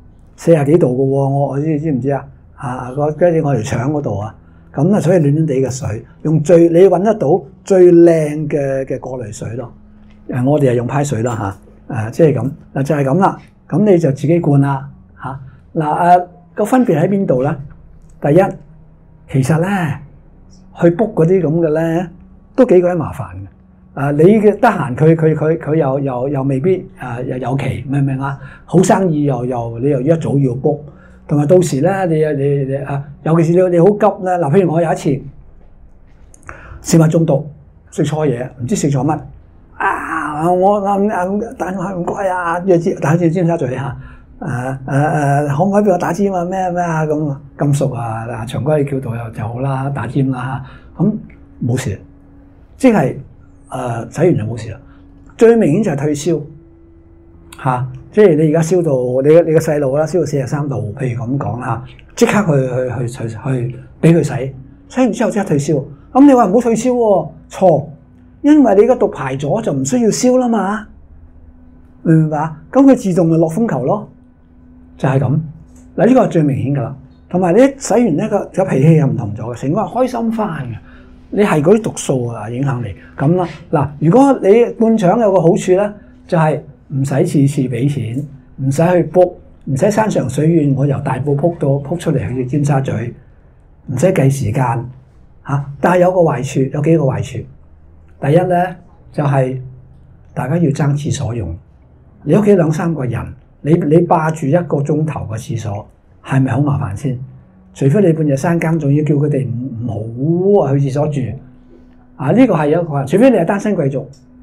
S4: ，40幾度嘅喎，我知唔知啊？跟住我條腸嗰度咁所以暖暖地嘅水，用你揾得到最靚嘅過濾水咯。我哋係用派水啦即係咁就係咁啦。咁你就自己灌啦個分別喺邊度咧？第一，其實咧去 book 嗰啲咁嘅咧都幾鬼麻煩嘅。你嘅得閒佢又未必又有期，明唔明啊？好生意你又一早要 book， 同埋到時咧你尤其是你好急咧。譬如我有一次食物中毒，食錯嘢，唔知食咗乜我打電話唔該打住尖沙咀可唔可以俾我打尖咩咁熟長哥你叫到就好啦，打尖啦咁冇事，即係洗完就冇事啦。最明顯就係退燒即係你而家燒到你個細路啦，燒到43度，譬如咁講啦，即刻去俾佢洗完之後即刻退燒。咁你話唔好退燒喎，錯，因為你個毒排咗就唔需要燒啦嘛，明唔明白？咁佢自動咪落風球咯。就係咁，呢個係最明顯噶啦。同埋你洗完呢個脾氣又唔同咗嘅，成個人開心翻嘅。你係嗰啲毒素影響你咁啦。如果你灌腸有個好處咧，就係唔使次次俾錢，唔使去 book， 唔使山長水遠，我由大埔撲出嚟去尖沙咀，唔使計時間但係有個壞處，有幾個壞處。第一咧就係大家要爭廁所用，你屋企2-3個人。你霸住1個鐘頭嘅廁所，係咪好麻煩先？除非你半夜3更，仲要叫佢哋唔好去廁所住。呢個係有一個，除非你係單身貴族，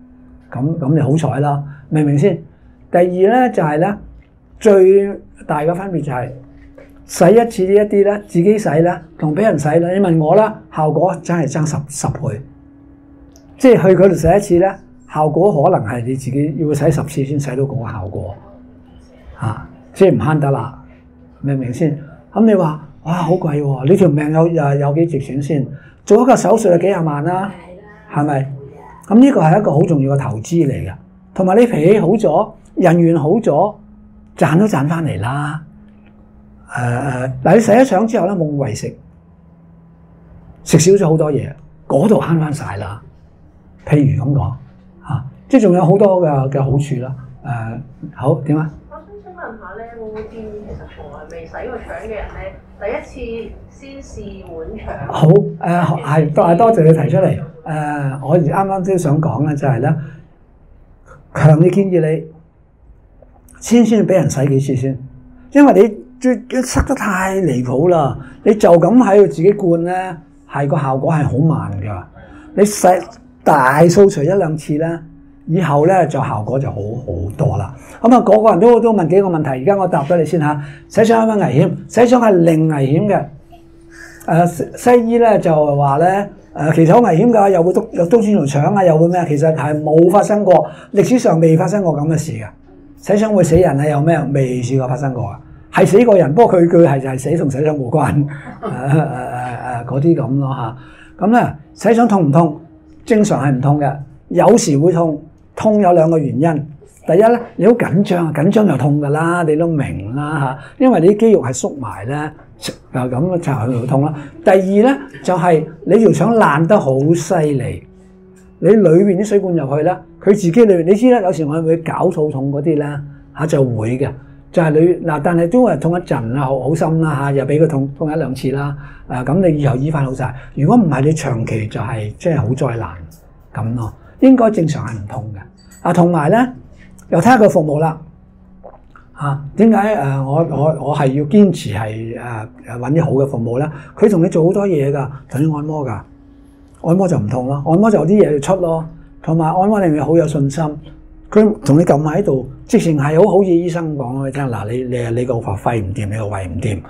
S4: 咁你好彩啦，明唔明先？第二咧就係咧最大嘅分別就係洗一次呢一啲咧，自己洗咧同俾人洗咧，你問我啦，效果真係爭十倍，即係去嗰度洗一次咧，效果可能係你自己要洗10次先洗到嗰個效果，即係唔慳得啦，明唔明先？咁你話哇好貴喎，你條命有幾值錢先？做一個手術就幾廿萬啦，係咪？咁呢個係一個好重要嘅投資嚟嘅，同埋你脾氣好咗，人緣好咗，賺都賺翻嚟啦。嗱，你洗咗腸之後咧，冇胃食少咗好多嘢，嗰度慳翻晒啦。譬如咁講即係仲有好多嘅好處啦。好點啊？
S6: 我想問下咧，會唔會建議其實從來未洗過腸嘅人咧，第一次先試碗腸？
S4: 好係多謝你提出嚟。我啱啱都想講咧，就係咧，強烈建議你先俾人洗幾次先，因為你塞得太離譜啦，你就咁喺度自己灌咧，係個效果係好慢㗎。你洗大掃除1-2次咧，以後咧就效果就好多啦。咁啊，個個人都問幾個問題，而家我答咗你先嚇。洗腸有乜危險？洗腸係零危險嘅。西醫咧就話咧，其實好危險㗎，又會篤穿條腸啊，又會咩？其實係冇發生過，歷史上未發生過咁嘅事㗎。洗腸會死人啊？有咩？未試過發生過啊？係死過人，不過佢係就係死同洗腸無關。嗰啲咁咯嚇。咁咧洗腸痛唔痛？正常係唔痛嘅，有時會痛。痛有2個原因。第一咧，你好緊張，緊張就痛㗎啦，你都明啦嚇。因為你啲肌肉係縮埋咧，咁就係會痛啦。第二咧就係你條腸爛得好犀利，你裏邊啲水管入去咧，佢自己裏邊你知啦，有時我會搞肚痛嗰啲咧就會嘅，就係你嗱，但係都係痛一陣啦，好深啦嚇，又俾佢痛1-2次啦。咁你以後醫翻好晒。如果唔係，你長期就係即係好災難咁咯。應該正常係唔痛嘅。同埋咧，又睇下個服務啦。點解我係要堅持係揾啲好嘅服務咧？佢同你做好多嘢㗎，同你按摩㗎，按摩就唔痛咯，按摩就有啲嘢要出咯。同埋按摩令你好有信心，佢同你撳喺度，直情係好似醫生講俾你聽。嗱，你個肺唔掂，你個胃唔掂，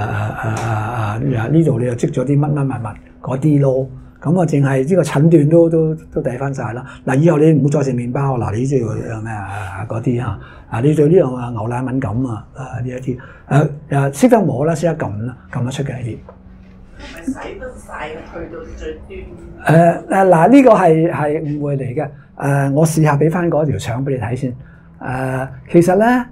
S4: 呢度你又積咗啲乜嗰啲咯。咁啊，淨係呢個診斷都抵翻晒啦。嗱，以後你唔好再食麵包。嗱，你知道咩嗰啲嚇？你對呢樣牛奶敏感呢一啲識得摸啦，識得撳啦，撳得出嘅呢啲。
S6: 係咪洗得晒去到最端？
S4: 嗱，呢個係誤會嚟嘅。我試下俾翻嗰條腸俾你睇先。其實咧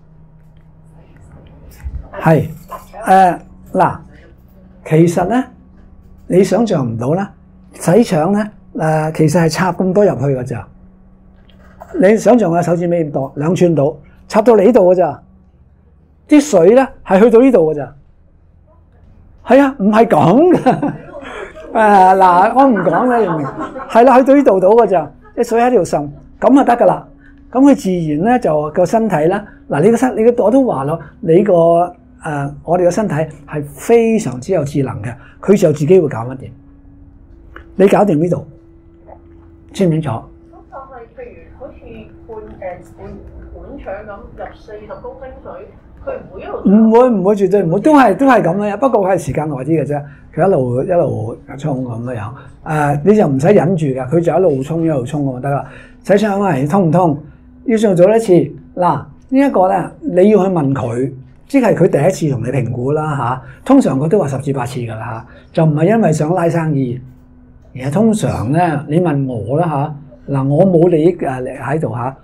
S4: 係嗱，其實咧你想象唔到啦。洗腸咧，其實係插咁多入去㗎咋？你想象下手指尾咁多，2寸到，插到你呢度㗎咋？啲水咧係去到呢度㗎咋？係啊，唔係咁㗎。嗱，我唔講啦，明唔明？係啦，去到呢度到㗎咋？啲水喺條滲，咁就得㗎啦。咁佢自然咧就個身體啦。嗱，你個我都話咯，你個我哋個身體係非常之有智能嘅，佢就自己會搞乜掂。你搞掂呢度，清唔清楚？咁
S6: 但係譬如好似灌腸咁入40公升水，佢唔會一路
S4: 唔會絕對唔會，都係咁樣。不過佢係時間耐啲嘅啫，佢一路沖咁樣。你就唔使忍住㗎，佢就一路沖咁就得啦。洗腸係痛唔痛？要上做一次。嗱，呢一個咧，你要去問佢，即係佢第一次同你評估啦嚇。通常佢都話10至8次㗎啦嚇，就唔係因為想拉生意。而係通常咧，你問我啦嚇，嗱我冇利益喺度嚇，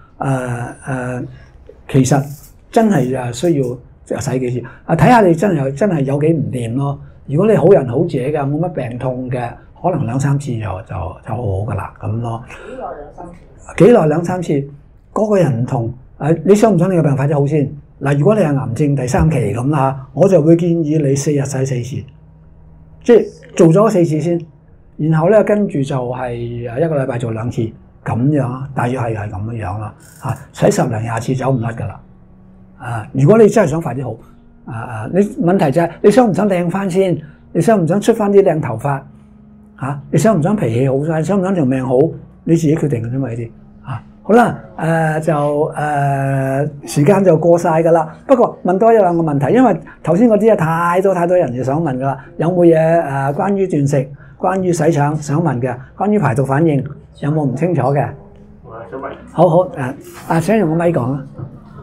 S4: 其實真係需要洗幾次，睇下你真係有幾唔掂咯。如果你好人好姐嘅，冇乜病痛嘅，可能2-3次就好好噶啦咁咯。幾耐2-3次？嗰個人唔同。你想唔想你個病快啲好先？嗱，如果你係癌症第3期咁啦，我就會建議你4日洗4次，即係做咗4次先。然後咧，跟住就係1個禮拜做2次，咁樣，大約係咁樣啦。洗10-20次走唔甩噶啦。如果你真係想快啲好，你問題就係你想唔想靚翻先？你想唔想出翻啲靚頭髮？你想唔想脾氣好晒？想唔想條命好？你自己決定嘅啫嘛，呢啲好啦，時間就過晒㗎啦。不過問多一兩個問題，因為頭先嗰啲太多人就想問㗎啦。有冇嘢關於斷食、關於洗腸想問嘅？關於排毒反應有冇唔清楚嘅？
S7: 我想問。
S4: 好，請用個咪講啦。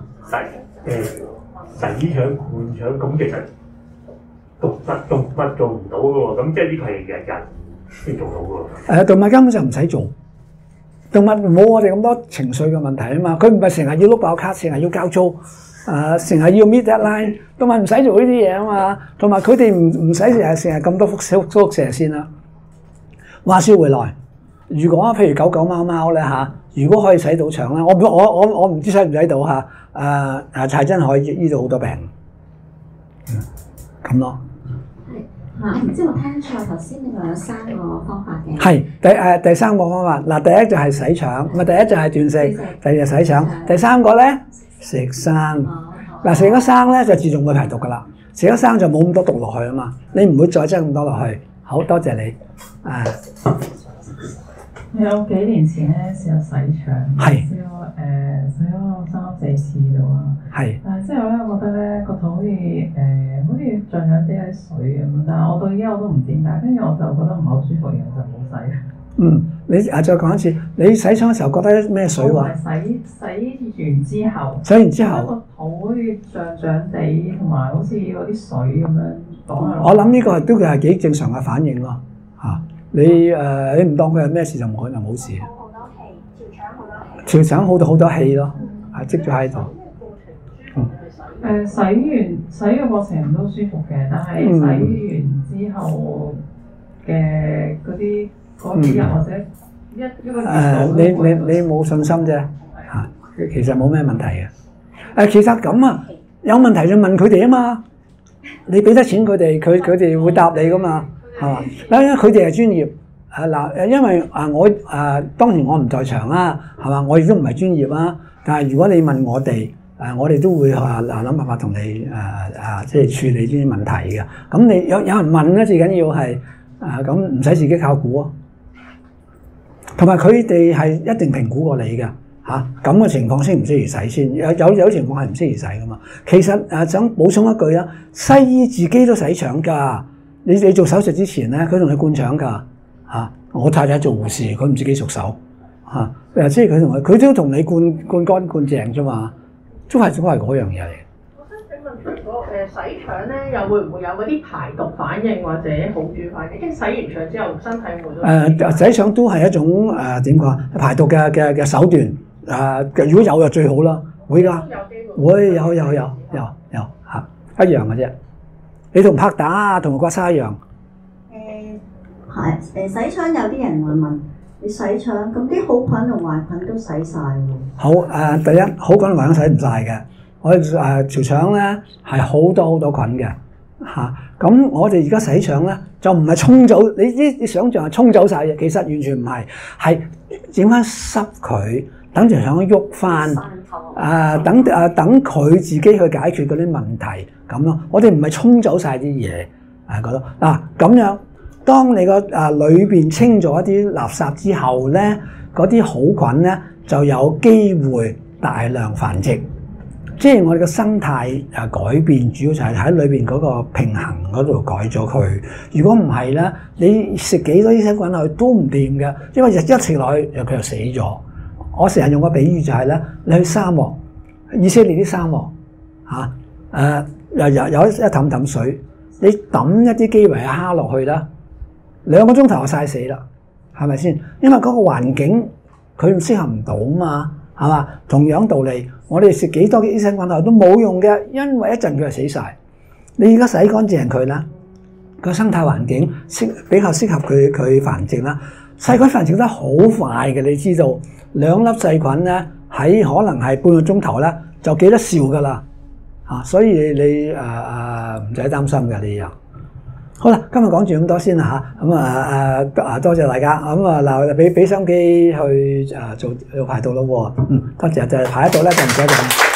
S7: 洗腸灌腸咁其實動物做唔到嘅喎，咁即係呢個係日日先做到嘅喎。動物根本就唔使做。動物冇我哋咁多情緒嘅問題啊嘛，佢唔係成日要碌爆卡，成日要交租，成日要 meet deadline，動物唔使做呢啲嘢啊嘛，同埋佢哋唔使成日咁多輻射先啦。話說回來，如果譬如狗狗貓貓咧嚇，如果可以洗到腸咧，我唔知使唔使到嚇，係真可以醫到好多病，咁咯。
S8: 我唔知我聽錯頭先，你話有3個方法嘅。
S4: 係第3個方法，嗱，第一就係洗腸，第一就係斷食，第二就洗腸，第3個咧食生。嗱，食咗生咧就自動會排毒噶啦，食咗生就冇咁多毒落去啊嘛，你唔會再擠咁多落去。好多謝你。
S9: 有幾年前咧試過洗腸，試過洗咗3-4次到啦。係。但係之後咧，我覺得咧個肚好似脹脹啲喺水咁，但係我到依家我都唔知點解，跟住我就覺得唔係好舒服，然後就冇洗。
S4: 你再講一次，你洗腸嘅時候覺得咩水話？
S9: 洗完之後。洗
S4: 完之後。
S9: 個肚好似脹脹地，同埋好似嗰啲水咁樣講下。
S4: 我諗呢個都係幾正常嘅反應咯，嚇。你唔當佢係咩事就冇可能冇事。
S8: 好多氣，條腸好多氣。
S4: 條腸好多氣咯，積咗喺度。
S9: 洗嘅過程都舒服嘅，但係洗完之後嘅嗰幾日或者一個月
S4: 你冇信心啫嚇，其實冇咩問題嘅。其實咁啊，有問題就問佢哋啊嘛，你俾得錢佢哋，佢哋會答你噶嘛。係嘛？因為佢哋係專業，因為我當然我唔在場啦，係嘛？我亦都唔係專業啦。但係如果你問我哋，我哋都會諗辦法同你即係處理呢啲問題嘅。咁你有人問咧，最緊要係咁唔使自己靠估啊。同埋佢哋係一定評估過你嘅嚇，咁嘅情況適唔適宜洗先？有情況係唔適宜洗噶嘛。其實想補充一句啊，西醫自己都洗腸㗎。你做手術之前咧，佢同你灌腸㗎嚇。我太太做護士，佢唔自己熟手嚇，即係佢都同你灌乾灌淨啫嘛，都係嗰樣嘢嚟。
S6: 我想請問，除咗洗腸咧，又會唔會有嗰啲排毒反應或者好轉反應？即係洗完腸之後，身體會都
S4: 洗腸都係一種點講排毒嘅手段如果有就最好啦，會㗎，會有嚇，一樣嘅啫。你同拍打同刮痧一樣。
S8: 洗腸有啲人會問你洗腸，咁啲好菌同壞菌都洗晒喎。
S4: 好第一好菌同壞菌洗唔晒嘅，我哋條腸咧係好多菌嘅嚇。咁我哋而家洗腸咧就唔係沖走，你想象係沖走晒嘅，其實完全唔係，係整翻濕佢，等條腸喐翻，等佢自己去解決嗰啲問題咁咯。我哋唔係沖走晒啲嘢覺得咁樣。當你個裏邊清咗一啲垃圾之後咧，嗰啲好菌咧就有機會大量繁殖，即係我哋個生態改變，主要就係喺裏邊嗰個平衡嗰度改咗佢。如果唔係咧，你食幾多益生菌落去都唔掂嘅，因為一食落去佢就死咗。我成日用個比喻就係咧，你去沙漠，以色列啲沙漠有一氹氹水，你抌一啲基圍蝦落去啦。2個鐘頭就曬死啦，係咪先？因為嗰個環境佢唔適合唔到嘛，係嘛？同樣道理，我哋食幾多嘅益生菌落都冇用嘅，因為一陣佢就死晒。你而家洗乾淨佢啦，個生態環境比較適合佢繁殖啦。細菌繁殖得好快嘅，你知道2粒細菌咧喺可能係半個鐘頭咧就幾多兆噶啦嚇，所以你唔使擔心嘅呢樣。好啦，今日講住咁多先啦嚇，咁多謝大家，咁嗱俾心機去做排毒咯喎，多謝就係排得到咧就唔使咁。